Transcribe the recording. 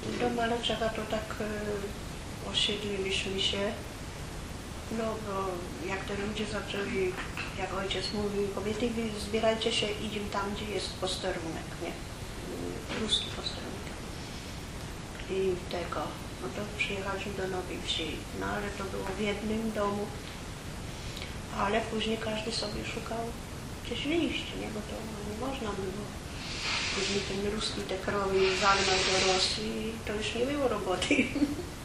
Do Maleczewa to tak osiedliliśmy się, no bo jak te ludzie zaczęli, jak ojciec mówił, kobiety, zbierajcie się, idziemy tam, gdzie jest posterunek, nie? Ruski posterunek. I tego, no to przyjechaliśmy do Nowej Wsi, no ale to było w jednym domu, ale później każdy sobie szukał gdzieś wyjść, nie? Bo to nie można było. Później ten ruski te krowy zagnał do Rosji i to już nie było roboty.